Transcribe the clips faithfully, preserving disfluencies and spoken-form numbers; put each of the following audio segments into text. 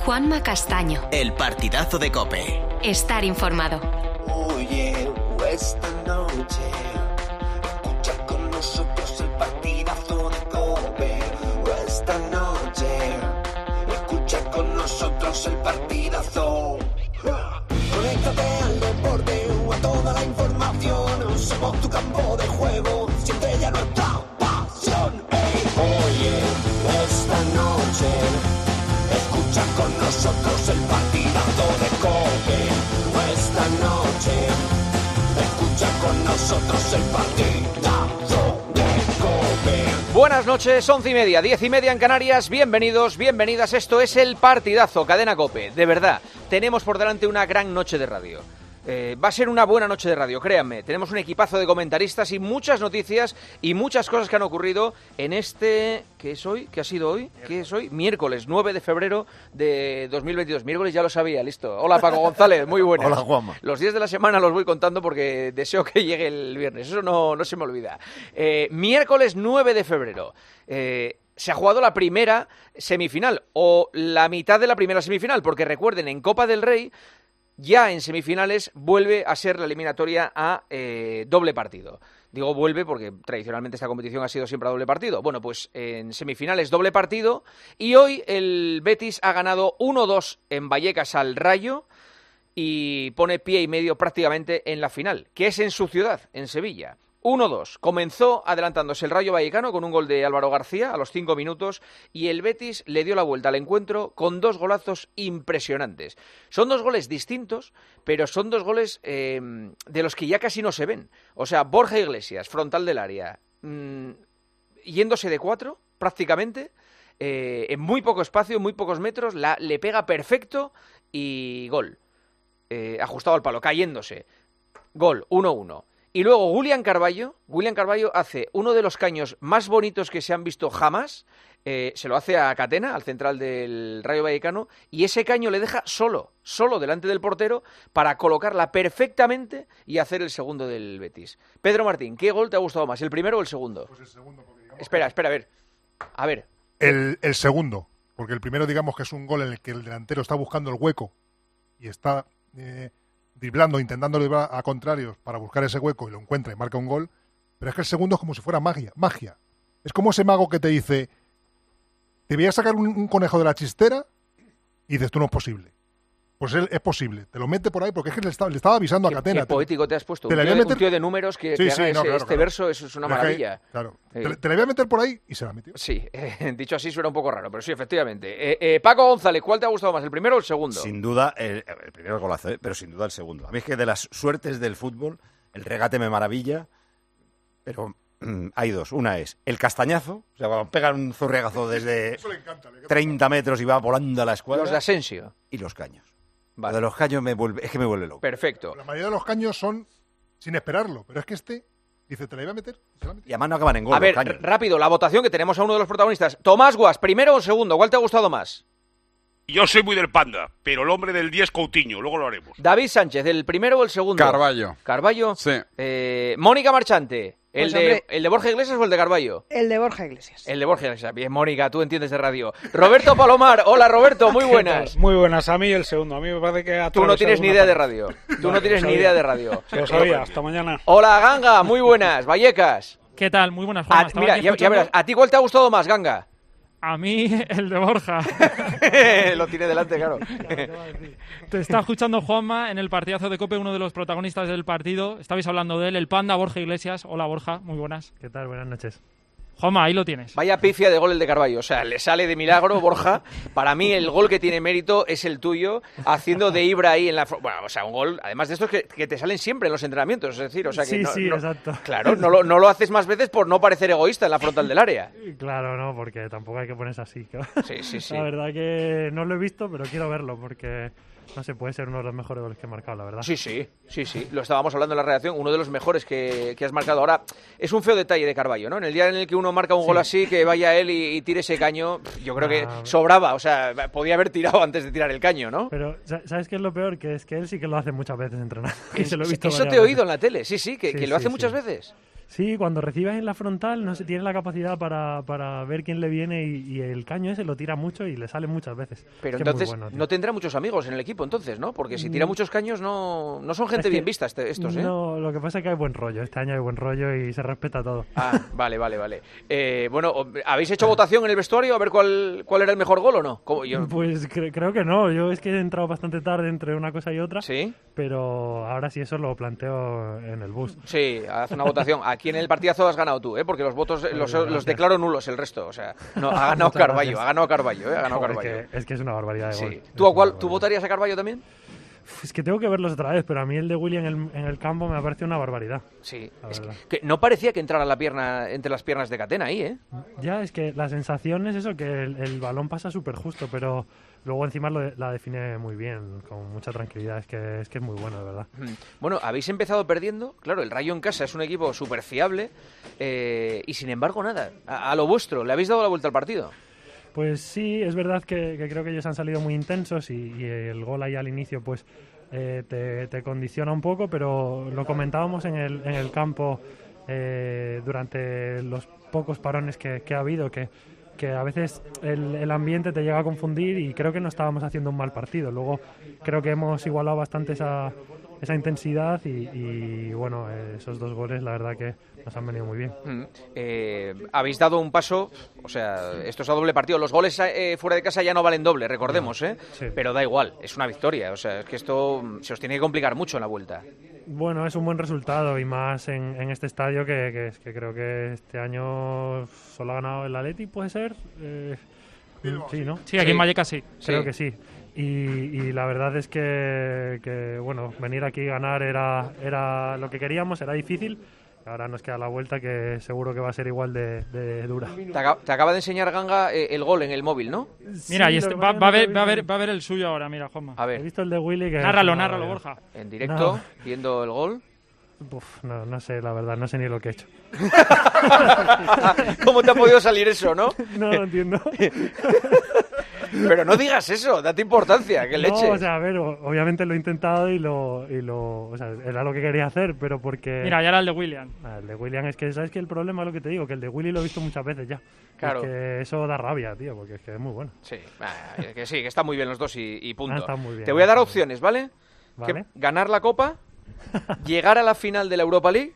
Juanma Castaño. El partidazo de COPE. Estar informado. Oye, esta noche escucha con nosotros el partidazo de COPE. Esta noche escucha con nosotros el partidazo. Conéctate al deporte o a toda la información. Somos tu campo de juego, siempre ya nuestra pasión. Hey, oye, esta noche escucha con nosotros el partidazo de COPE. Esta noche escucha con nosotros el partidazo de COPE. Buenas noches, once y media, diez y media en Canarias. Bienvenidos, bienvenidas. Esto es el partidazo, Cadena COPE. De verdad, tenemos por delante una gran noche de radio. Eh, va a ser una buena noche de radio, créanme. Tenemos un equipazo de comentaristas y muchas noticias y muchas cosas que han ocurrido en este... ¿Qué es hoy? ¿Qué ha sido hoy? ¿Qué es hoy? Miércoles nueve de febrero de dos mil veintidós. Miércoles ya lo sabía, listo. Hola, Paco González, muy buenas. Hola, Juanma. Los días de la semana los voy contando porque deseo que llegue el viernes. Eso no, no se me olvida. Eh, miércoles nueve de febrero. Eh... Se ha jugado la primera semifinal, o la mitad de la primera semifinal, porque recuerden, en Copa del Rey, ya en semifinales vuelve a ser la eliminatoria a eh, doble partido. Digo vuelve porque tradicionalmente esta competición ha sido siempre a doble partido. Bueno, pues en semifinales doble partido, y hoy el Betis ha ganado uno dos en Vallecas al Rayo y pone pie y medio prácticamente en la final, que es en su ciudad, en Sevilla. uno dos. Comenzó adelantándose el Rayo Vallecano con un gol de Álvaro García a los cinco minutos y el Betis le dio la vuelta al encuentro con dos golazos impresionantes. Son dos goles distintos, pero son dos goles eh, de los que ya casi no se ven. O sea, Borja Iglesias, frontal del área, mmm, yéndose de cuatro prácticamente, eh, en muy poco espacio, en muy pocos metros, la, le pega perfecto y gol. Eh, ajustado al palo, cayéndose. Gol, uno uno. Y luego William Carballo, William Carballo hace uno de los caños más bonitos que se han visto jamás, eh, se lo hace a Catena, al central del Rayo Vallecano, y ese caño le deja solo, solo delante del portero para colocarla perfectamente y hacer el segundo del Betis. Pedro Martín, ¿qué gol te ha gustado más, el primero o el segundo? Pues el segundo. Porque digamos espera, espera, a ver. A ver. El, el segundo, porque el primero digamos que es un gol en el que el delantero está buscando el hueco y está... Eh, driblando, intentando driblar a contrarios para buscar ese hueco y lo encuentra y marca un gol, pero es que el segundo es como si fuera magia, magia. Es como ese mago que te dice, te voy a sacar un, un conejo de la chistera y dices, tú no es posible. Pues él es posible, te lo mete por ahí porque es que le estaba, le estaba avisando qué, a Catena. Qué poético te has puesto, te un, tío, meter... un tío de números que, sí, que sí, haga no, ese, claro, este claro. verso, eso es una maravilla. Claro, eh. te, te le voy a meter por ahí y se la metió. Sí, eh, dicho así suena un poco raro, pero sí, efectivamente. Eh, eh, Paco González, ¿cuál te ha gustado más, el primero o el segundo? Sin duda, el, el primero golazo, ¿eh? Pero sin duda el segundo. A mí es que de las suertes del fútbol, el regate me maravilla, pero mm, hay dos. Una es el castañazo, o sea, cuando pegan un zurriagazo desde Eso le encanta, le encanta. treinta metros y va volando a la escuadra. Los de Asensio. Y los caños. Vale. Lo de los caños me vuelve, es que me vuelve loco. Perfecto. La mayoría de los caños son sin esperarlo, pero es que este dice, te la iba a meter, se la ha metido. Y además no acaban en gol. A ver, los caños. rápido, la votación que tenemos a uno de los protagonistas. Tomás Guas, primero o segundo, ¿cuál te ha gustado más? Yo soy muy del Panda, pero el hombre del diez Coutinho, luego lo haremos. David Sánchez, ¿el primero o el segundo? Carballo. Carballo. Sí. Eh, Mónica Marchante, ¿el, Pues, de, hombre. ¿el de Borja Iglesias o el de Carballo? El de Borja Iglesias. El de Borja Iglesias. Bien, Mónica, tú entiendes de radio. Roberto Palomar, hola Roberto, muy buenas. Muy buenas, a mí el segundo. A mí me parece que... Tú no tienes ni idea de radio. Tú no tienes ni idea de radio. Se lo sabía, hasta mañana. Hola Ganga, muy buenas. Vallecas. ¿Qué tal? Muy buenas, Juanma. A, mira, ya, ya verás, ¿a ti cuál te ha gustado más, Ganga? A mí, el de Borja. Lo tiene delante, claro. Te está escuchando Juanma en el partidazo de COPE, uno de los protagonistas del partido. Estabais hablando de él, el Panda, Borja Iglesias. Hola, Borja, muy buenas. ¿Qué tal? Buenas noches. Juanma, ahí lo tienes. Vaya pifia de gol el de Carballo. O sea, le sale de milagro, Borja. Para mí el gol que tiene mérito es el tuyo, haciendo de Ibra ahí en la... Bueno, o sea, un gol, además de estos que, que te salen siempre en los entrenamientos. Es decir, o sea que... Sí, no, sí, no, exacto. Claro, no lo, no lo haces más veces por no parecer egoísta en la frontal del área. Claro, no, porque tampoco hay que ponerse así. Claro. Sí, sí, sí. La verdad que no lo he visto, pero quiero verlo, porque... No sé, puede ser uno de los mejores goles que he marcado, la verdad. Sí, sí, sí, sí. Lo estábamos hablando en la redacción. Uno de los mejores que, que has marcado. Ahora, es un feo detalle de Carballo, ¿no? En el día en el que uno marca un Sí. gol así, que vaya él y, y tire ese caño, yo creo Ah, que sobraba. O sea, podía haber tirado antes de tirar el caño, ¿no? Pero, ¿sabes qué es lo peor? Que es que él sí que lo hace muchas veces entrenando. Que se lo he visto Eso te he varias oído veces. en la tele. Sí, sí, que, Sí, que lo sí, hace muchas sí. veces. Sí, cuando recibes en la frontal no se tiene la capacidad para, para ver quién le viene y, y el caño ese lo tira mucho y le sale muchas veces. Pero Es que es muy entonces bueno, tío. no tendrá muchos amigos en el equipo entonces, ¿no? Porque si tira Mm. muchos caños no, no son gente Es que- bien vista este- estos, ¿eh? No, lo que pasa es que hay buen rollo. Este año hay buen rollo y se respeta todo. Ah, vale, vale, vale. Eh, bueno, ¿habéis hecho votación en el vestuario a ver cuál, cuál era el mejor gol o no? ¿Cómo? Yo- Pues cre- creo que no. Yo es que he entrado bastante tarde entre una cosa y otra. ¿Sí? Pero ahora sí eso lo planteo en el bus. Sí, haz una votación. Aquí en el partidazo has ganado tú, ¿eh? Porque los votos eh, los, Vale, los gracias. declaro nulos el resto. O sea, no, ha ganado Muchas Carballo, gracias. ha ganado Carballo, ¿eh? Ha ganado Joder, Carballo. es, que, es que es una barbaridad de Sí. gol. ¿Tú, a Es cuál, una ¿Tú barbaridad. votarías a Carballo también? Es que tengo que verlos otra vez, pero a mí el de William en el, en el campo me parece una barbaridad. Sí. La Es que, verdad. que no parecía que entrara la pierna entre las piernas de Catena ahí, ¿eh? Ya, es que la sensación es eso, que el, el balón pasa súper justo, pero luego encima lo de- la define muy bien, con mucha tranquilidad. Es que es, que es muy bueno, de verdad. Mm. Bueno, habéis empezado perdiendo. Claro, el Rayo en casa es un equipo súper fiable. eh, y sin embargo, nada. A, a lo vuestro, le habéis dado la vuelta al partido. Pues sí, es verdad que, que creo que ellos han salido muy intensos y, y el gol ahí al inicio pues eh, te, te condiciona un poco, pero lo comentábamos en el, en el campo eh, durante los pocos parones que, que ha habido, que, que a veces el, el ambiente te llega a confundir y creo que no estábamos haciendo un mal partido. Luego creo que hemos igualado bastante esa, esa intensidad y, y, bueno, eh, esos dos goles la verdad que nos han venido muy bien. Mm. Eh, habéis dado un paso, o sea, esto es a doble partido. Los goles eh, fuera de casa ya no valen doble, recordemos, ¿eh? Sí. Pero da igual, es una victoria. O sea, es que esto mm, se os tiene que complicar mucho en la vuelta. Bueno, es un buen resultado y más en, en este estadio que, que, es que creo que este año solo ha ganado el Atleti, ¿puede ser? Eh, sí, ¿no? Sí, aquí en Vallecas sí. Creo Sí. que sí. Y, y la verdad es que, que, bueno, venir aquí y ganar era, era lo que queríamos, era difícil. Ahora nos queda la vuelta que seguro que va a ser igual de, de dura. Te, acaba, te acaba de enseñar Ganga eh, el gol en el móvil, ¿no? Mira, Sí, y lo este- que va, pasa es que va a no lo he ver, va, a ver, visto. va a ver el suyo ahora, mira, Juanma. A He ver, visto el de Willy que... Nárralo, es una nárralo, barbaridad. Borja. en directo, viendo el gol. Uf, no, no sé, la verdad, no sé ni lo que he hecho. ¿Cómo te ha podido salir eso, no? No lo entiendo. Pero no digas eso, date importancia, que leche. No, o sea, a ver, o- obviamente lo he intentado y lo, y lo... O sea, era lo que quería hacer, pero porque... Mira, ya era el de William. Ah, el de William es que, ¿sabes qué? El problema es lo que te digo, que el de Willy lo he visto muchas veces ya. Claro. Es que eso da rabia, tío, porque es que es muy bueno. Sí, ah, que sí, que están muy bien los dos y, y punto. Ah, están muy bien, Te voy a dar están muy opciones, ¿vale? Vale. Que ganar la Copa, llegar a la final de la Europa League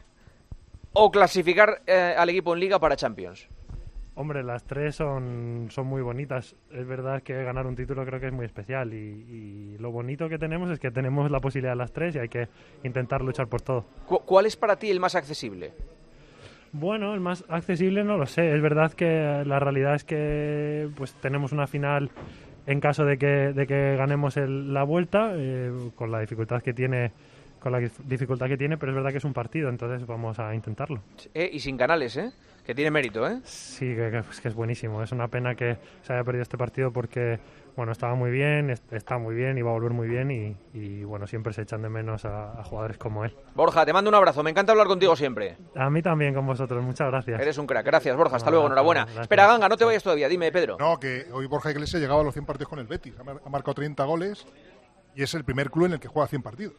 o clasificar eh, al equipo en Liga para Champions. Hombre, las tres son, son muy bonitas. Es verdad que ganar un título creo que es muy especial y, y lo bonito que tenemos es que tenemos la posibilidad de las tres y hay que intentar luchar por todo. ¿Cu- ¿Cuál es para ti el más accesible? Bueno, el más accesible no lo sé. Es verdad que la realidad es que pues tenemos una final en caso de que, de que ganemos el- la vuelta, eh, con la dificultad que tiene con la dif- dificultad que tiene, pero es verdad que es un partido, entonces vamos a intentarlo. Eh, y sin canales, ¿eh? Que tiene mérito, ¿eh? Sí, que, que- es que es buenísimo. Es una pena que se haya perdido este partido porque, bueno, estaba muy bien, est- está muy bien y va a volver muy bien y, y, bueno, siempre se echan de menos a, a jugadores como él. Borja, te mando un abrazo, me encanta hablar contigo siempre. A mí también con vosotros, muchas gracias. Eres un crack, gracias Borja, hasta Un luego, abrazo, enhorabuena. gracias. Espera, Ganga, no te vayas todavía, dime, Pedro. No, que hoy Borja Iglesias llegaba a los cien partidos con el Betis. Ha, mar- ha marcado treinta goles y es el primer club en el que juega cien partidos.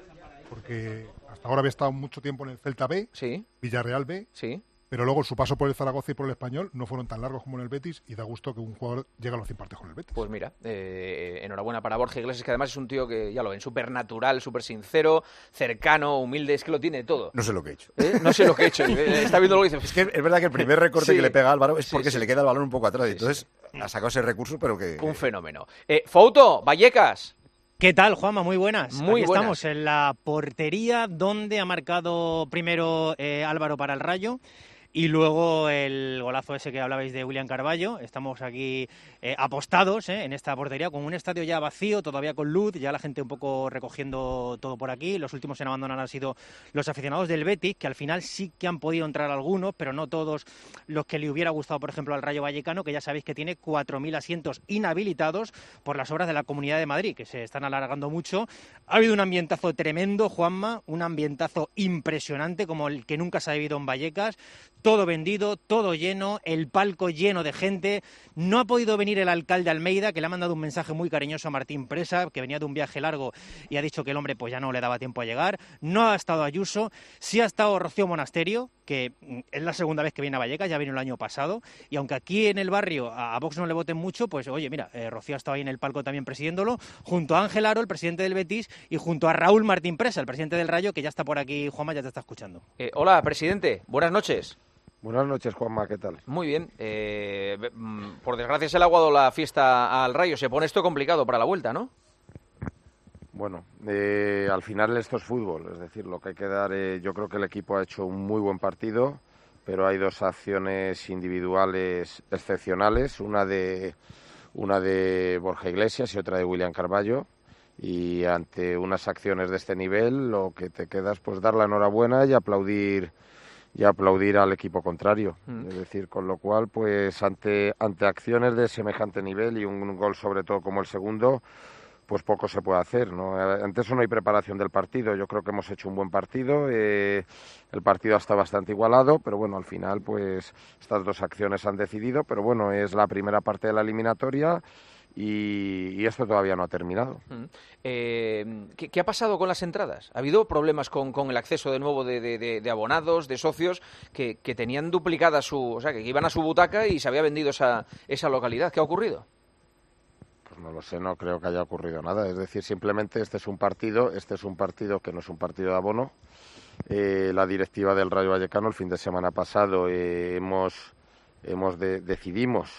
Porque hasta ahora había estado mucho tiempo en el Celta B, Sí, Villarreal B, sí. pero luego su paso por el Zaragoza y por el Español no fueron tan largos como en el Betis y da gusto que un jugador llegue a los cien partidos con el Betis. Pues mira, eh, enhorabuena para Borja Iglesias, que además es un tío que, ya lo ven, súper natural, súper sincero, cercano, humilde, es que lo tiene todo. No sé lo que he hecho. ¿Eh? No sé lo que he hecho, eh, está viendo lo que dice. Es que es verdad que el primer recorte Sí. que le pega a Álvaro es Sí, porque sí. se le queda el balón un poco atrás. Sí, Entonces ha sacado ese recurso, pero que... Un fenómeno. Eh, Fouto, Vallecas. ¿Qué tal, Juanma? Muy buenas. Muy Aquí buenas. estamos en la portería donde ha marcado primero eh, Álvaro para el Rayo y luego el golazo ese que hablabais de William Carballo. Estamos aquí eh, apostados eh, en esta portería con un estadio ya vacío, todavía con luz, ya la gente un poco recogiendo todo por aquí. Los últimos en abandonar han sido los aficionados del Betis, que al final sí que han podido entrar algunos, pero no todos los que le hubiera gustado, por ejemplo, al Rayo Vallecano, que ya sabéis que tiene cuatro mil asientos inhabilitados por las obras de la Comunidad de Madrid, que se están alargando mucho. Ha habido un ambientazo tremendo, Juanma, un ambientazo impresionante como el que nunca se ha vivido en Vallecas. todo vendido, todo lleno, el palco lleno de gente. No ha podido venir el alcalde Almeida, que le ha mandado un mensaje muy cariñoso a Martín Presa, que venía de un viaje largo y ha dicho que el hombre pues ya no le daba tiempo a llegar. No ha estado Ayuso, sí ha estado Rocío Monasterio, que es la segunda vez que viene a Vallecas, ya vino el año pasado, y aunque aquí en el barrio a, a Vox no le voten mucho, pues oye, mira, eh, Rocío ha estado ahí en el palco también presidiéndolo, junto a Ángel Aro, el presidente del Betis, y junto a Raúl Martín Presa, el presidente del Rayo, que ya está por aquí. Juanma, ya te está escuchando. Eh, hola, presidente, buenas noches. Buenas noches, Juanma, ¿qué tal? Muy bien. Eh, por desgracia se le ha aguado la fiesta al Rayo. Se pone esto complicado para la vuelta, ¿no? Bueno, eh, al final esto es fútbol. Es decir, lo que hay que dar... Eh, yo creo que el equipo ha hecho un muy buen partido, pero hay dos acciones individuales excepcionales. Una de, una de Borja Iglesias y otra de William Carballo. Y ante unas acciones de este nivel, lo que te queda es pues dar la enhorabuena y aplaudir... y aplaudir al equipo contrario. Mm. Es decir, con lo cual, pues ante ante acciones de semejante nivel y un, un gol sobre todo como el segundo, pues poco se puede hacer, ¿no? Ante eso no hay preparación del partido. Yo creo que hemos hecho un buen partido. Eh, el partido está bastante igualado, pero bueno, al final, pues estas dos acciones han decidido. Pero bueno, es la primera parte de la eliminatoria. Y, y esto todavía no ha terminado. Mm. Eh, ¿qué, ¿Qué ha pasado con las entradas? ¿Ha habido problemas con, con el acceso de nuevo de, de, de, de abonados, de socios que, que tenían duplicada su... O sea, que iban a su butaca y se había vendido esa, esa localidad? ¿Qué ha ocurrido? Pues no lo sé, no creo que haya ocurrido nada. Es decir, simplemente este es un partido, este es un partido que no es un partido de abono. Eh, la directiva del Rayo Vallecano el fin de semana pasado eh, hemos, hemos de, decidimos...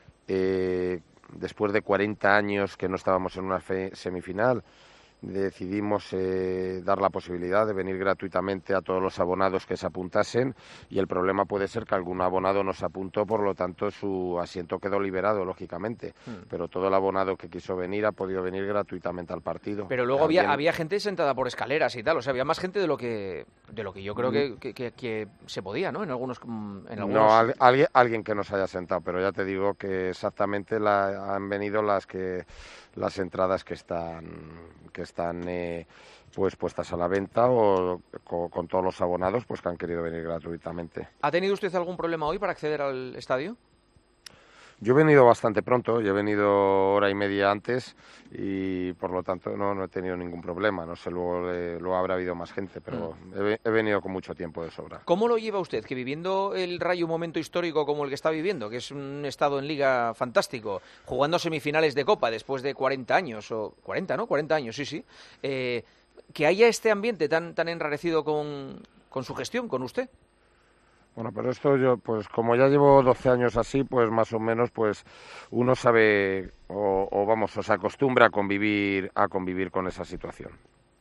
Eh, después de cuarenta años que no estábamos en una fe, semifinal, decidimos eh, dar la posibilidad de venir gratuitamente a todos los abonados que se apuntasen, y el problema puede ser que algún abonado no se apuntó, por lo tanto su asiento quedó liberado, lógicamente, mm. pero todo el abonado que quiso venir ha podido venir gratuitamente al partido. Pero luego había, había gente sentada por escaleras y tal, o sea, había más gente de lo que de lo que yo creo que, que, que, que se podía, ¿no? En algunos, en algunos... No, al, alguien, alguien que nos haya sentado, pero ya te digo que exactamente la, han venido las que las entradas que están que están eh, pues puestas a la venta o con, con todos los abonados pues que han querido venir gratuitamente. ¿Ha tenido usted algún problema hoy para acceder al estadio? Yo he venido bastante pronto, yo he venido hora y media antes y por lo tanto no, no he tenido ningún problema. No sé, luego, eh, luego habrá habido más gente, pero mm. he, he venido con mucho tiempo de sobra. ¿Cómo lo lleva usted, que viviendo el Rayo un momento histórico como el que está viviendo, que es un estado en Liga fantástico, jugando semifinales de Copa después de cuarenta años, o cuarenta, ¿no? cuarenta años, sí, sí, eh, que haya este ambiente tan, tan enrarecido con, con su gestión, con usted? Bueno, pero esto yo, pues como ya llevo doce años así, pues más o menos, pues uno sabe o, o vamos, o se acostumbra a convivir, a convivir con esa situación.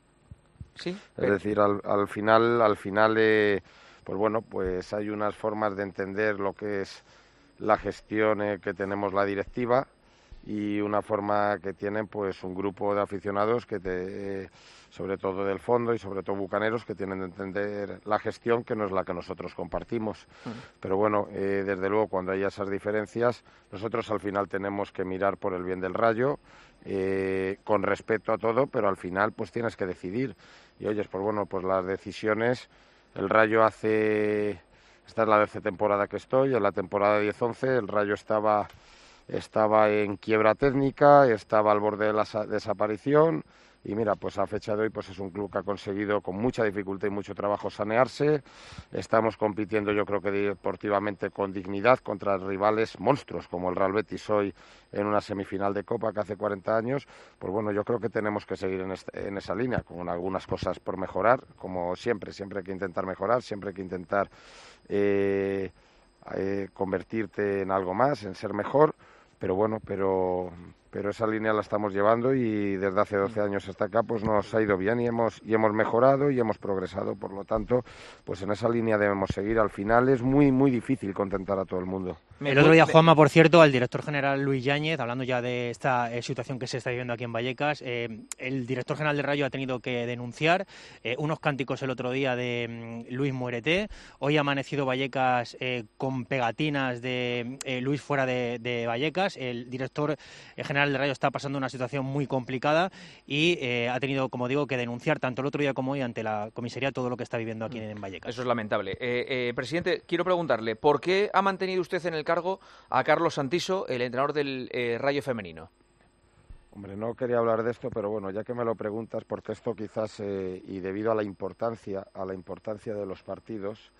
Sí. Es pero... decir, al, al final, al final, eh, pues bueno, pues hay unas formas de entender lo que es la gestión eh, que tenemos la directiva y una forma que tienen, pues un grupo de aficionados que te, eh, sobre todo del fondo y sobre todo bucaneros, que tienen que entender la gestión que no es la que nosotros compartimos. Uh-huh. Pero bueno, eh, desde luego cuando hay esas diferencias, nosotros al final tenemos que mirar por el bien del Rayo, eh, con respeto a todo, pero al final pues tienes que decidir. Y oyes, pues bueno, pues las decisiones, el Rayo hace, esta es la décima temporada que estoy, en la temporada diez once el Rayo estaba... estaba en quiebra técnica, estaba al borde de la desaparición y mira, pues a fecha de hoy pues es un club que ha conseguido con mucha dificultad y mucho trabajo sanearse. Estamos compitiendo, yo creo que deportivamente con dignidad contra rivales monstruos como el Real Betis hoy en una semifinal de Copa que hace cuarenta años. Pues bueno, yo creo que tenemos que seguir en, este, en esa línea, con algunas cosas por mejorar, como siempre, siempre hay que intentar mejorar, siempre hay que intentar eh, eh, convertirte en algo más, en ser mejor. Pero bueno, pero pero esa línea la estamos llevando y desde hace doce años hasta acá pues nos ha ido bien y hemos y hemos mejorado y hemos progresado. Por lo tanto, pues en esa línea debemos seguir. Al final es muy, muy difícil contentar a todo el mundo. El otro día, Juanma, por cierto, al director general Luis Yáñez, hablando ya de esta eh, situación que se está viviendo aquí en Vallecas, eh, el director general del Rayo ha tenido que denunciar eh, unos cánticos el otro día de mm, Luis Muérete. Hoy ha amanecido Vallecas eh, con pegatinas de eh, Luis fuera de, de Vallecas. El director general general el Rayo está pasando una situación muy complicada y eh, ha tenido, como digo, que denunciar tanto el otro día como hoy ante la comisaría todo lo que está viviendo aquí en Vallecas. Eso es lamentable. Eh, eh, presidente, quiero preguntarle, ¿por qué ha mantenido usted en el cargo a Carlos Santiso, el entrenador del eh, Rayo femenino? Hombre, no quería hablar de esto, pero bueno, ya que me lo preguntas, porque esto quizás, eh, y debido a la importancia, a la importancia de los partidos,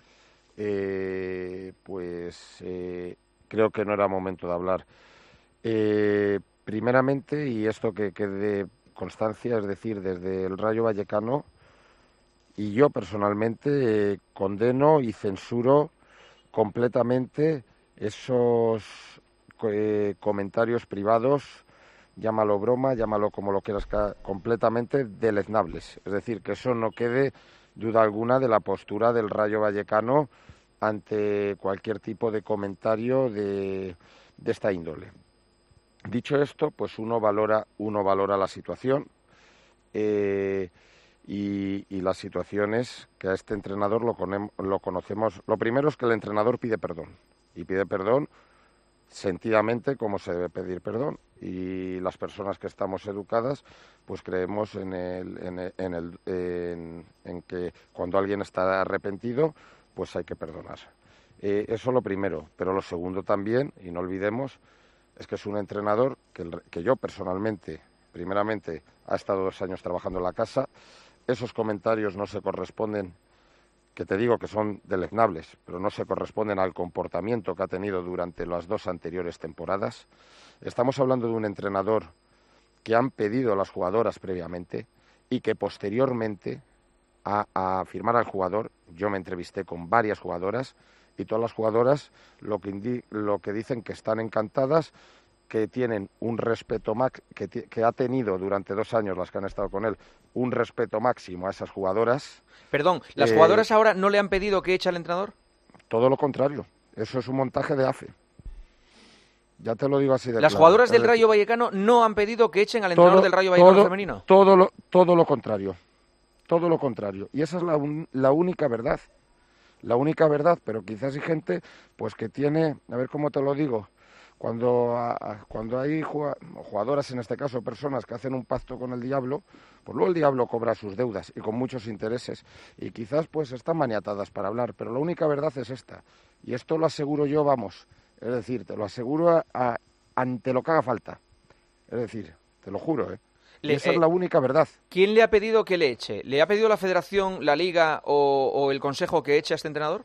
eh, pues eh, creo que no era momento de hablar. Eh, primeramente, y esto que quede constancia, es decir, desde el Rayo Vallecano, y yo personalmente eh, condeno y censuro completamente esos eh, comentarios privados, llámalo broma, llámalo como lo quieras, completamente deleznables. Es decir, que eso no quede duda alguna de la postura del Rayo Vallecano ante cualquier tipo de comentario de, de esta índole. Dicho esto, pues uno valora, uno valora la situación eh, y, y las situaciones que a este entrenador lo, conem, lo conocemos. Lo primero es que el entrenador pide perdón y pide perdón sentidamente, como se debe pedir perdón, y las personas que estamos educadas pues creemos en el, en, el, en, el, en, en que cuando alguien está arrepentido pues hay que perdonar. Eh, eso lo primero, pero lo segundo también, y no olvidemos, es que es un entrenador que, el, que yo personalmente, primeramente, ha estado dos años trabajando en la casa. Esos comentarios no se corresponden, que te digo que son deleznables, pero no se corresponden al comportamiento que ha tenido durante las dos anteriores temporadas. Estamos hablando de un entrenador que han pedido las jugadoras previamente y que posteriormente a, a firmar al jugador, yo me entrevisté con varias jugadoras y todas las jugadoras lo que, indi lo que dicen que están encantadas, que tienen un respeto max, que, que ha tenido durante dos años las que han estado con él, un respeto máximo a esas jugadoras. Perdón, ¿las eh, jugadoras ahora no le han pedido que eche al entrenador? Todo lo contrario, eso es un montaje de A F E. Ya te lo digo así de ¿Las claro. jugadoras del Es decir, Rayo Vallecano no han pedido que echen al entrenador todo, del Rayo Vallecano todo, femenino? Todo lo, todo lo contrario, todo lo contrario. Y esa es la, un, la única verdad, la única verdad, pero quizás hay gente pues que tiene, a ver cómo te lo digo, Cuando, a, cuando hay jugadoras, en este caso personas que hacen un pacto con el diablo, pues luego el diablo cobra sus deudas y con muchos intereses. Y quizás pues están maniatadas para hablar, pero la única verdad es esta. Y esto lo aseguro yo, vamos, es decir, te lo aseguro a, a, ante lo que haga falta. Es decir, te lo juro, ¿eh? Le, y esa eh, es la única verdad. ¿Quién le ha pedido que le eche? ¿Le ha pedido la Federación, la Liga o, o el Consejo que eche a este entrenador?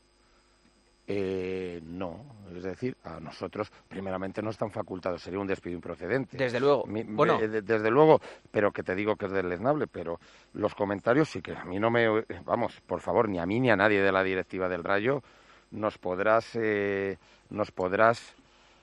Eh, no, es decir, a nosotros primeramente no están facultados, sería un despido improcedente. Desde luego, Mi, bueno. eh, desde luego, pero que te digo que es deleznable, pero los comentarios sí que a mí no me, vamos, por favor, ni a mí ni a nadie de la directiva del Rayo nos podrás, eh, nos podrás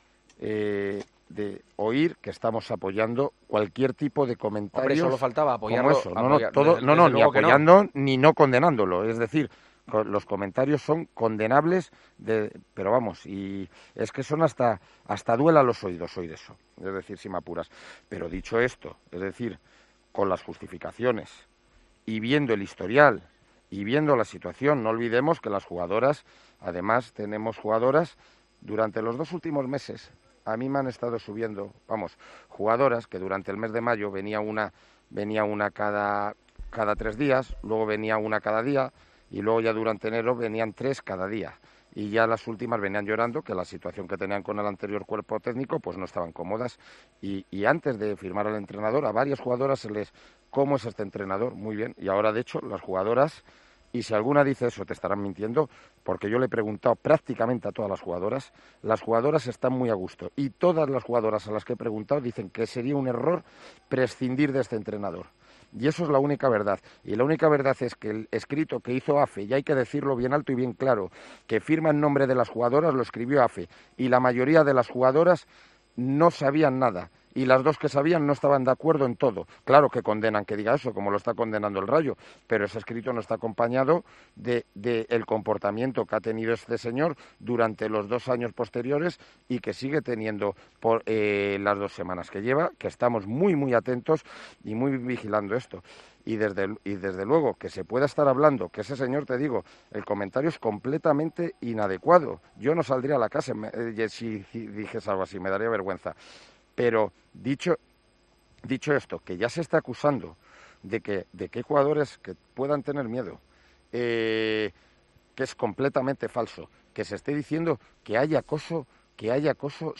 eh, de oír que estamos apoyando cualquier tipo de comentario. Hombre, solo faltaba apoyarlo. Como eso. No, apoyar, no, todo, desde, no, no desde ni apoyando no. ni no condenándolo, es decir, los comentarios son condenables, de, pero vamos, y es que son hasta hasta duela los oídos oír eso, es decir, si me apuras. Pero dicho esto, es decir, con las justificaciones y viendo el historial y viendo la situación, no olvidemos que las jugadoras, además tenemos jugadoras, durante los dos últimos meses, a mí me han estado subiendo, vamos, jugadoras que durante el mes de mayo venía una, venía una cada, cada tres días, luego venía una cada día, y luego ya durante enero venían tres cada día. Y ya las últimas venían llorando que la situación que tenían con el anterior cuerpo técnico pues no estaban cómodas. Y, y antes de firmar al entrenador, a varias jugadoras se les... ¿Cómo es este entrenador? Muy bien. Y ahora, de hecho, las jugadoras... Y si alguna dice eso, te estarán mintiendo, porque yo le he preguntado prácticamente a todas las jugadoras, las jugadoras están muy a gusto. Y todas las jugadoras a las que he preguntado dicen que sería un error prescindir de este entrenador. Y eso es la única verdad. Y la única verdad es que el escrito que hizo A F E, y hay que decirlo bien alto y bien claro, que firma en nombre de las jugadoras, lo escribió A F E. Y la mayoría de las jugadoras no sabían nada. Y las dos que sabían no estaban de acuerdo en todo. Claro que condenan que diga eso, como lo está condenando el Rayo, pero ese escrito no está acompañado de, de el comportamiento que ha tenido este señor durante los dos años posteriores y que sigue teniendo por eh, las dos semanas que lleva, que estamos muy, muy atentos y muy vigilando esto. Y desde, y desde luego que se pueda estar hablando, que ese señor, te digo, el comentario es completamente inadecuado. Yo no saldría a la casa eh, si, si dijese algo así, me daría vergüenza. Pero dicho, dicho esto, que ya se está acusando de que, de que hay jugadores que puedan tener miedo, eh, que es completamente falso, que se esté diciendo que hay acoso, que hay acoso,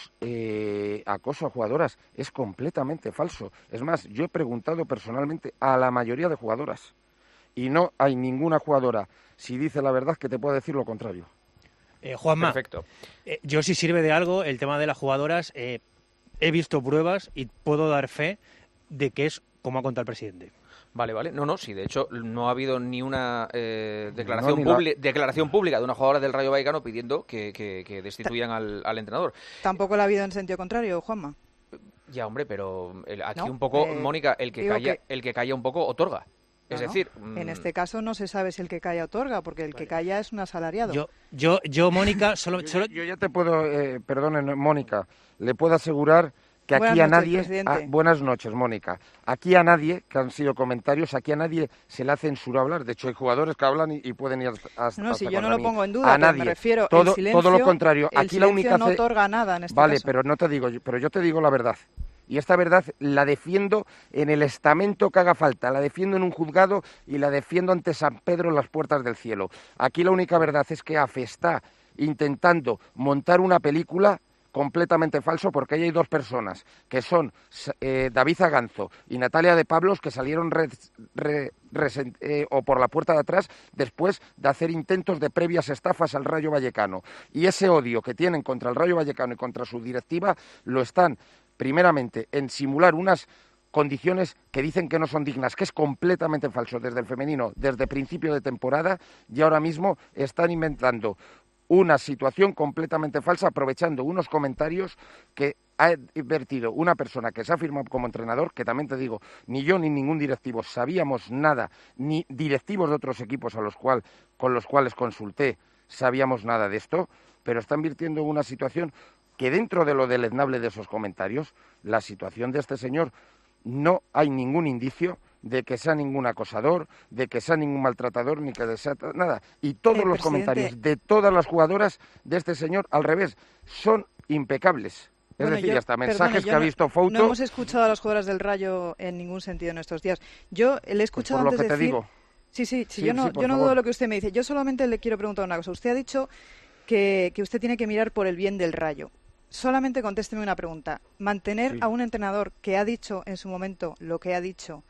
eh, acoso a jugadoras, es completamente falso. Es más, yo he preguntado personalmente a la mayoría de jugadoras y no hay ninguna jugadora, si dice la verdad, que te pueda decir lo contrario. Eh, Juanma, Perfecto. Eh, yo si sirve de algo el tema de las jugadoras, eh, he visto pruebas y puedo dar fe de que es como ha contado el presidente. Vale, vale. No, no, sí, de hecho no ha habido ni una eh, declaración, No, ni publi- declaración pública de una jugadora del Rayo Vallecano pidiendo que, que, que destituyan al, al entrenador. Tampoco la ha habido en sentido contrario, Juanma. Ya, hombre, pero el- aquí No, un poco, eh, Mónica, el que digo calla, que- el que calla un poco otorga. Es No, no. decir, En mm, este caso no se sabe si el que calla otorga, porque el que calla es un asalariado. Yo, yo, yo Mónica, solo, Yo, solo... yo ya te puedo, eh, perdone, Mónica, le puedo asegurar que aquí Buenas a noches, nadie... presidente. a- buenas noches, Mónica. Aquí a nadie, que han sido comentarios, aquí a nadie se le ha censurado hablar. De hecho, hay jugadores que hablan y, y pueden ir hasta, hasta No, si yo no contra lo mí. pongo en duda, A pero nadie. me refiero, todo, el silencio, todo lo contrario. el Aquí la silencio única... no ce- otorga nada en este Vale, caso. pero no te digo, pero yo te digo la verdad. Y esta verdad la defiendo en el estamento que haga falta, la defiendo en un juzgado y la defiendo ante San Pedro en las puertas del cielo. Aquí la única verdad es que A F E está intentando montar una película completamente falso, porque ahí hay dos personas, que son eh, David Zaganzo y Natalia de Pablos, que salieron re, re, resen- eh, o por la puerta de atrás después de hacer intentos de previas estafas al Rayo Vallecano. Y ese odio que tienen contra el Rayo Vallecano y contra su directiva lo están, primeramente, en simular unas condiciones que dicen que no son dignas, que es completamente falso desde el femenino, desde principio de temporada, y ahora mismo están inventando una situación completamente falsa, aprovechando unos comentarios que ha vertido una persona que se ha firmado como entrenador, que también te digo, ni yo ni ningún directivo sabíamos nada, ni directivos de otros equipos a los cual, con los cuales consulté sabíamos nada de esto, pero están virtiendo una situación que dentro de lo deleznable de esos comentarios, la situación de este señor, no hay ningún indicio de que sea ningún acosador, de que sea ningún maltratador, ni que sea nada. Y todos Eh, los presidente. comentarios de todas las jugadoras de este señor, al revés, son impecables. Es Bueno, decir, yo- hasta perdone, mensajes yo que ha no- visto Fouto, No hemos escuchado a las jugadoras del Rayo en ningún sentido en estos días. Yo le he escuchado por lo antes que te decir... digo. Sí, sí, sí, Sí, yo no, sí, por yo no favor. dudo lo que usted me dice. Yo solamente le quiero preguntar una cosa. Usted ha dicho que, que usted tiene que mirar por el bien del Rayo. Solamente contésteme una pregunta. Mantener Sí. a un entrenador que ha dicho en su momento lo que ha dicho,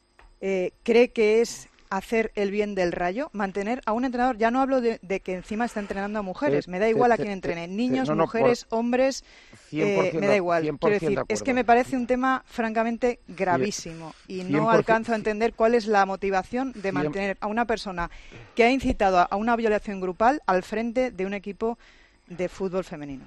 eh, ¿cree que es hacer el bien del Rayo? Mantener a un entrenador, ya no hablo de, de que encima está entrenando a mujeres, Te- me da te- igual a te- quien te- entrene, te- niños, no, no, mujeres, hombres, cien por ciento eh, me da igual. cien por Quiero ciento decir, de es que acuerdo. me parece un tema francamente gravísimo y cien no por ciento alcanzo a entender cuál es la motivación de cien mantener a una persona que ha incitado a una violación grupal al frente de un equipo de fútbol femenino.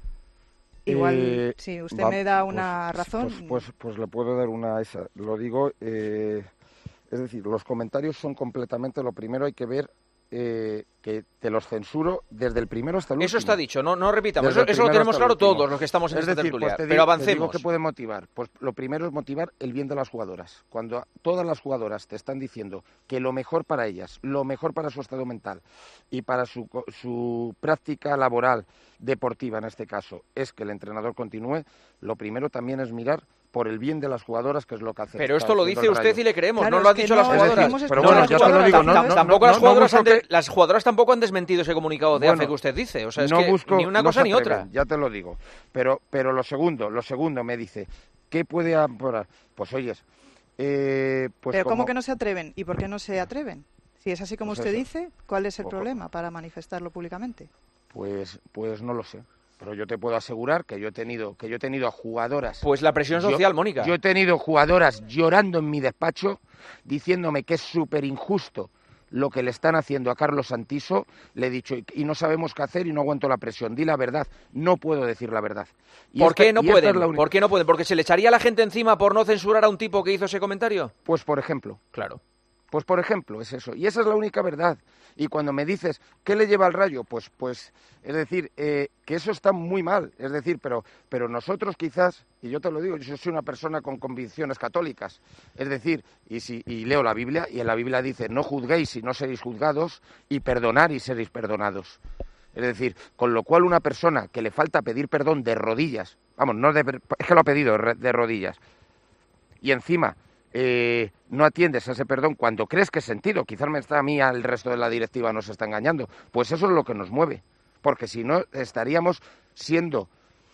Igual, Eh, si usted va- me da pues- una razón... Pues, pues, pues le puedo dar una a esa. Lo digo, eh, es decir, los comentarios son completamente, lo primero hay que ver eh, que te los censuro desde el primero hasta el último. eso está dicho, no, no repitamos. Desde Eso, el eso lo primero tenemos hasta el claro último. todos los que estamos en Es esta decir, tertulia. pues te pero digo- te avancemos. digo que puede motivar. Pues lo primero es motivar el bien de las jugadoras. Cuando todas las jugadoras te están diciendo que lo mejor para ellas, lo mejor para su estado mental y para su, co- su práctica laboral, deportiva en este caso, es que el entrenador continúe, lo primero también es mirar por el bien de las jugadoras, que es lo que hace. Pero está esto lo haciendo dice el usted Rayo. y le creemos, Claro, no lo es han que dicho no- las es que jugadoras. hemos Pero escuchado bueno, a las ya te lo jugadoras, digo, no, tampoco- no, Tampoco no, las no jugadoras busco han de- que- las jugadoras tampoco han desmentido ese comunicado de Bueno, A F E que usted dice. O sea, es no que busco, ni una no cosa se ni atreven, otra. Ya te lo digo. Pero, pero lo segundo, lo segundo me dice, ¿qué puede amparar? Pues oyes, eh, pues Pero como- ¿cómo que no se atreven? ¿Y por qué no se atreven? Si es así como Pues usted eso. dice, ¿cuál es el Ojo. problema para manifestarlo públicamente? Pues, pues no lo sé. Pero yo te puedo asegurar que yo he tenido, que yo he tenido a jugadoras. Pues la presión Yo- social, Mónica. Yo he tenido jugadoras llorando en mi despacho, diciéndome que es súper injusto lo que le están haciendo a Carlos Santiso. Le he dicho, y, y no sabemos qué hacer y no aguanto la presión. Di la verdad. No puedo decir la verdad. Y ¿Por esta- qué no y esta pueden? es la única- ¿Por qué no pueden? ¿Porque se le echaría a la gente encima por no censurar a un tipo que hizo ese comentario? Pues por ejemplo. Claro. Pues por ejemplo, es eso. Y esa es la única verdad. Y cuando me dices, ¿qué le lleva al Rayo? Pues, pues es decir, eh, que eso está muy mal. Es decir, pero, pero nosotros quizás, y yo te lo digo, yo soy una persona con convicciones católicas. Es decir, y, si, y leo la Biblia, y en la Biblia dice, no juzguéis y no seréis juzgados, y perdonar y seréis perdonados. Es decir, con lo cual una persona que le falta pedir perdón de rodillas vamos, no de, es que lo ha pedido de rodillas. Y encima eh, no atiendes a ese perdón cuando crees que es sentido. Quizás me está a mí, al resto de la directiva nos está engañando. Pues eso es lo que nos mueve. Porque si no, estaríamos siendo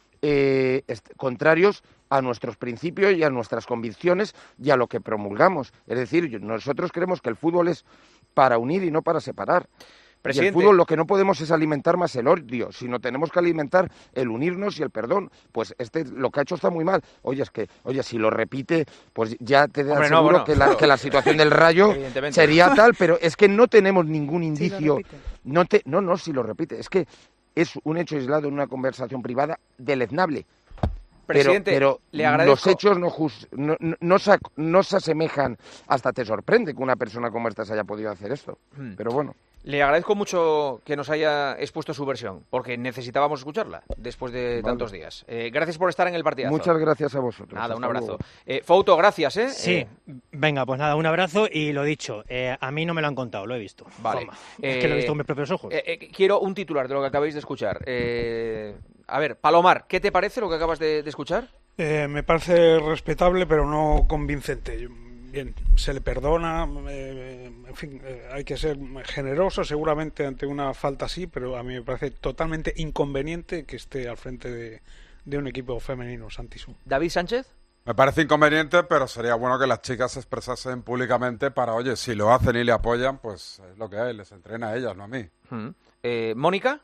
eh, est- contrarios a nuestros principios y a nuestras convicciones y a lo que promulgamos. Es decir, nosotros creemos que el fútbol es para unir y no para separar. Y el fútbol lo que no podemos es alimentar más el odio, sino tenemos que alimentar el unirnos y el perdón. Pues este lo que ha hecho está muy mal. Oye, es que, oye, si lo repite, pues ya te Hombre, aseguro no, bueno, que, la, que la situación del Rayo sería tal, pero es que no tenemos ningún indicio. No, te, no, no, si lo repite, es que es un hecho aislado en una conversación privada deleznable. Presidente, pero, le pero agradezco. los hechos no, just, no, no, no, se, no se asemejan, hasta te sorprende que una persona como esta se haya podido hacer esto. Hmm. Pero bueno. Le agradezco mucho que nos haya expuesto su versión, porque necesitábamos escucharla después de Vale. tantos días. Eh, gracias por estar en el partidazo. Muchas gracias a vosotros. Nada, un Hasta abrazo. luego. Eh, Fouto, gracias, ¿eh? Sí, Eh, venga, pues nada, un abrazo y lo dicho, eh, a mí no me lo han contado, lo he visto. Vale. Toma. Es que lo he visto con mis propios ojos. Eh, eh, quiero un titular de lo que acabáis de escuchar. Eh, a ver, Palomar, ¿qué te parece lo que acabas de, de escuchar? Eh, me parece respetable, pero no convincente. Yo- Bien, se le perdona, eh, en fin, eh, hay que ser generoso seguramente ante una falta así, pero a mí me parece totalmente inconveniente que esté al frente de, de un equipo femenino, Santisu. David Sánchez. Me parece inconveniente, pero sería bueno que las chicas se expresasen públicamente para, oye, si lo hacen y le apoyan, pues es lo que hay, les entrena a ellas, no a mí. Hmm. Eh, Mónica.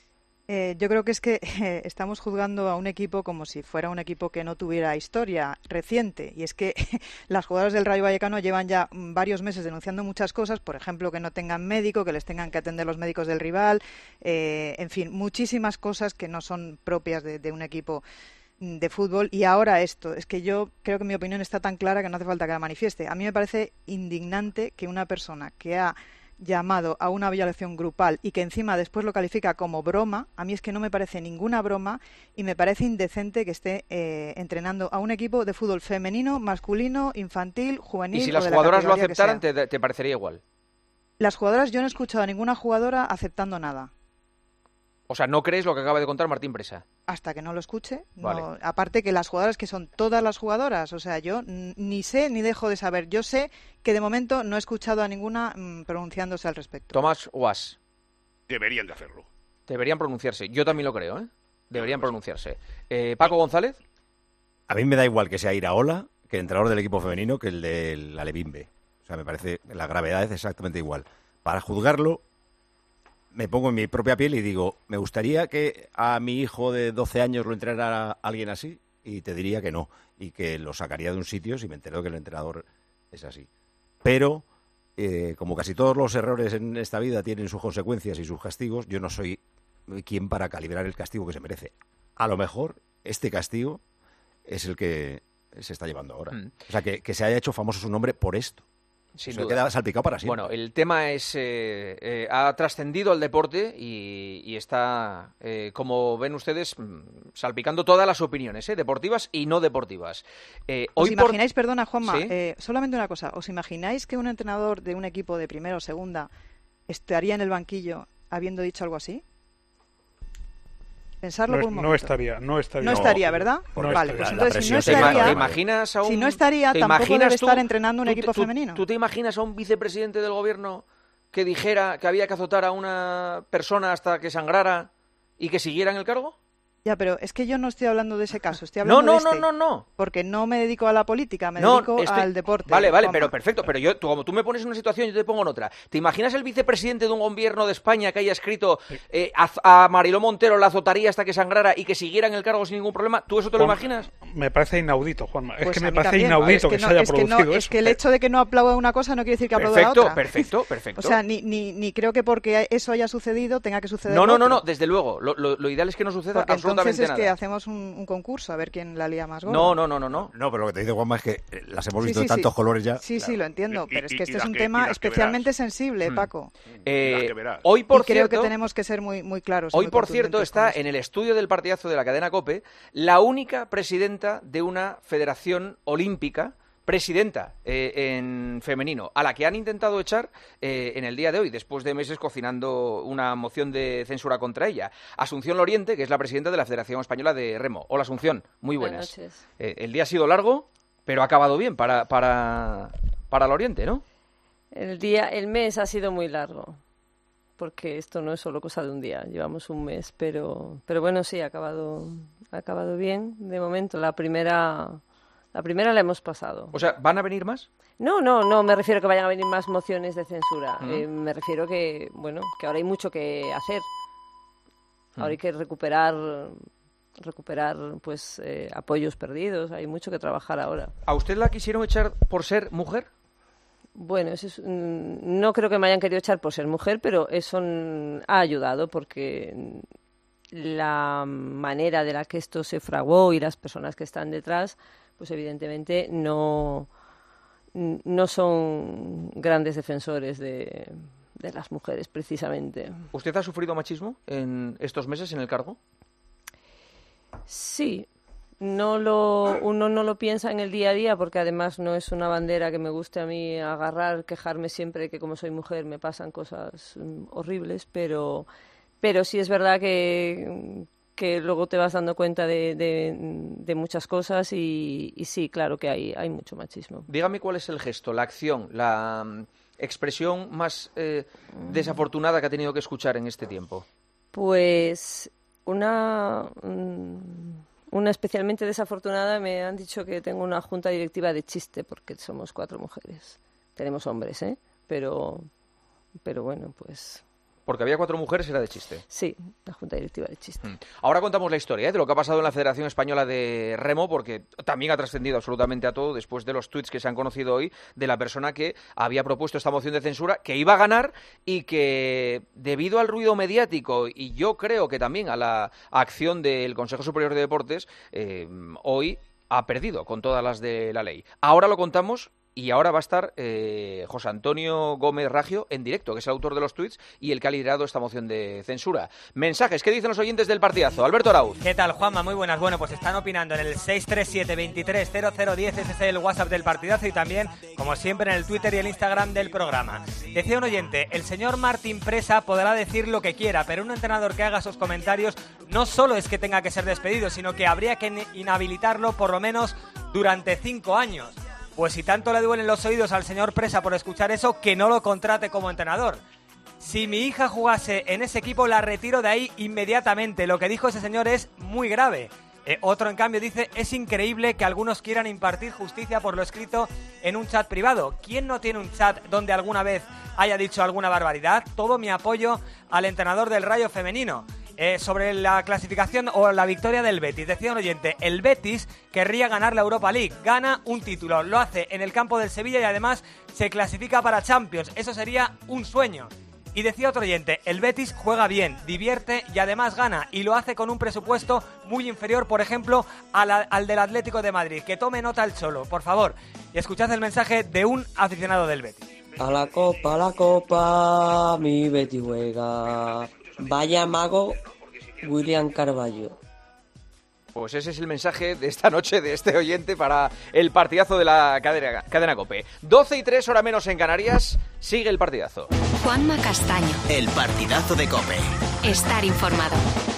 Eh, yo creo que es que eh, estamos juzgando a un equipo como si fuera un equipo que no tuviera historia reciente. Y es que las jugadoras del Rayo Vallecano llevan ya mm, varios meses denunciando muchas cosas, por ejemplo, que no tengan médico, que les tengan que atender los médicos del rival, eh, en fin, muchísimas cosas que no son propias de, de un equipo mm, de fútbol. Y ahora esto, es que yo creo que mi opinión está tan clara que no hace falta que la manifieste. A mí me parece indignante que una persona que ha llamado a una violación grupal y que encima después lo califica como broma, a mí es que no me parece ninguna broma y me parece indecente que esté eh, entrenando a un equipo de fútbol femenino, masculino, infantil, juvenil. Y si o las de la jugadoras lo categoría que aceptaran, sea. te, te parecería igual. Las jugadoras, yo no he escuchado a ninguna jugadora aceptando nada. O sea, ¿no crees lo que acaba de contar Martín Presa? Hasta que no lo escuche. No, Vale. aparte que las jugadoras que son todas las jugadoras, o sea, yo n- ni sé ni dejo de saber. Yo sé que de momento no he escuchado a ninguna mm, pronunciándose al respecto. Tomás Guas. Deberían de hacerlo. Deberían pronunciarse. Yo también lo creo, ¿eh? Deberían pronunciarse. Eh, Paco González. A mí me da igual que sea Iraola, que el entrenador del equipo femenino, que el del Alevín B. O sea, me parece la gravedad es exactamente igual. Para juzgarlo, me pongo en mi propia piel y digo, me gustaría que a mi hijo de doce años lo entrenara alguien así, y te diría que no, y que lo sacaría de un sitio si me entero que el entrenador es así. Pero, eh, como casi todos los errores en esta vida tienen sus consecuencias y sus castigos, yo no soy quien para calibrar el castigo que se merece. A lo mejor este castigo es el que se está llevando ahora. Mm. O sea, que, que se haya hecho famoso su nombre por esto. Sin Se duda. queda salpicado para siempre. Bueno, el tema es eh, eh, ha trascendido al deporte y, y está, eh, como ven ustedes, mm, salpicando todas las opiniones, ¿eh? Deportivas y no deportivas. Eh, ¿Os hoy por- imagináis, perdona Juanma, ¿Sí? eh, solamente una cosa, ¿os imagináis que un entrenador de un equipo de primera o segunda estaría en el banquillo habiendo dicho algo así? Pensarlo No, por es- un no momento. estaría, no estaría. No estaría, ¿verdad? No Vale, estaría. pues La entonces si no presión ¿Te, ima- estaría, te imaginas a un, si no estaría, te tampoco imaginas debe tú- estar entrenando un tú- equipo tú- femenino. ¿Tú te imaginas a un vicepresidente del gobierno que dijera que había que azotar a una persona hasta que sangrara y que siguiera en el cargo? Ya, pero es que yo no estoy hablando de ese caso, estoy No, hablando no, de no, este. no, no. Porque no me dedico a la política, me No, dedico estoy- al deporte. Vale, vale, Juanma. pero perfecto. Pero yo, tú- como tú me pones en una situación, yo te pongo en otra. ¿Te imaginas el vicepresidente de un gobierno de España que haya escrito eh, a, a Mariló Montero la azotaría hasta que sangrara y que siguiera en el cargo sin ningún problema? ¿Tú eso te lo Juan- imaginas? Me parece inaudito, Juanma. Es Pues que a me mí parece también. inaudito Es que que, no- se haya es que no- producido es eso. que el hecho de que no aplauda una cosa no quiere decir que aplauda la Perfecto, otra. perfecto, perfecto. O sea, ni, ni, ni creo que porque eso haya sucedido tenga que suceder No, lo no, no, otro. no, desde luego. Lo, lo- lo ideal es que no suceda Porque absolutamente entonces es nada. que hacemos un, un concurso a ver quién la lía más gorda. No, no, no, no, no. No, pero lo que te dice Juanma es que eh, las hemos Sí, visto sí, de tantos sí. colores ya. Sí, sí, lo entiendo, pero es y- que y este es las un que- tema y las que especialmente verás. sensible, Mm. Paco. Eh, Las que verás. hoy, por y creo cierto, que tenemos que ser muy, muy claros. y Hoy, muy por cierto, contundentes con está esto. en el estudio del partidazo de la cadena COPE la única presidenta de una federación olímpica presidenta eh, en femenino, a la que han intentado echar eh, en el día de hoy, después de meses cocinando una moción de censura contra ella. Asunción Loriente, que es la presidenta de la Federación Española de Remo. Hola, Asunción, muy buenas. Buenas noches. Eh, el día ha sido largo, pero ha acabado bien para, para, para Loriente, ¿no? El día, el mes ha sido muy largo, porque esto no es solo cosa de un día, llevamos un mes, pero, pero bueno, sí, ha acabado, ha acabado bien de momento. La primera, la primera la hemos pasado. O sea, ¿van a venir más? No, no, no me refiero a que vayan a venir más mociones de censura. Mm. Eh, me refiero que, bueno, que ahora hay mucho que hacer. Ahora Mm. hay que recuperar, recuperar, pues, eh, apoyos perdidos. Hay mucho que trabajar ahora. ¿A usted la quisieron echar por ser mujer? Bueno, eso es, mm, no creo que me hayan querido echar por ser mujer, pero eso mm, ha ayudado porque la manera de la que esto se fraguó y las personas que están detrás, pues evidentemente no, no son grandes defensores de, de las mujeres, precisamente. ¿Usted ha sufrido machismo en estos meses en el cargo? Sí. No lo, uno no lo piensa en el día a día porque además no es una bandera que me guste a mí agarrar, quejarme siempre que como soy mujer me pasan cosas mm, horribles, pero, pero sí es verdad que, que luego te vas dando cuenta de, de, de muchas cosas y, y sí, claro que hay, hay mucho machismo. Dígame cuál es el gesto, la acción, la mm, expresión más eh, desafortunada que ha tenido que escuchar en este tiempo. Pues una... Mm, Una especialmente desafortunada, me han dicho que tengo una junta directiva de chiste, porque somos cuatro mujeres. Tenemos hombres, ¿eh? Pero, pero bueno, pues... Porque había cuatro mujeres, era de chiste. Sí, la junta directiva de chiste. Mm. Ahora contamos la historia ¿eh? de lo que ha pasado en la Federación Española de Remo, porque también ha trascendido absolutamente a todo después de los tuits que se han conocido hoy de la persona que había propuesto esta moción de censura, que iba a ganar y que debido al ruido mediático y yo creo que también a la acción del Consejo Superior de Deportes, eh, hoy ha perdido con todas las de la ley. Ahora lo contamos. Y ahora va a estar eh, José Antonio Gómez Raggio en directo, que es el autor de los tuits y el que ha liderado esta moción de censura. Mensajes, ¿qué dicen los oyentes del partidazo? Alberto Arauz. ¿Qué tal, Juanma? Muy buenas. Bueno, pues están opinando en el seis tres siete, veintitrés cero cero diez, ese es el WhatsApp del partidazo y también, como siempre, en el Twitter y el Instagram del programa. Decía un oyente, el señor Martín Presa podrá decir lo que quiera, pero un entrenador que haga esos comentarios no solo es que tenga que ser despedido, sino que habría que inhabilitarlo por lo menos durante cinco años. Pues si tanto le duelen los oídos al señor Presa por escuchar eso, que no lo contrate como entrenador. Si mi hija jugase en ese equipo, la retiro de ahí inmediatamente. Lo que dijo ese señor es muy grave. Eh, otro, en cambio, dice, es increíble que algunos quieran impartir justicia por lo escrito en un chat privado. ¿Quién no tiene un chat donde alguna vez haya dicho alguna barbaridad? Todo mi apoyo al entrenador del Rayo femenino. Eh, sobre la clasificación o la victoria del Betis, decía un oyente, el Betis querría ganar la Europa League, gana un título, lo hace en el campo del Sevilla y además se clasifica para Champions, eso sería un sueño. Y decía otro oyente, el Betis juega bien, divierte y además gana, y lo hace con un presupuesto muy inferior, por ejemplo, al, al del Atlético de Madrid. Que tome nota el Cholo, por favor, y escuchad el mensaje de un aficionado del Betis. A la copa, a la copa, mi Betis juega. Vaya mago, William Carballo. Pues ese es el mensaje de esta noche de este oyente para el partidazo de la cadena, cadena COPE. doce y tres, hora menos en Canarias, sigue el partidazo. Juanma Castaño. El partidazo de COPE. Estar informado.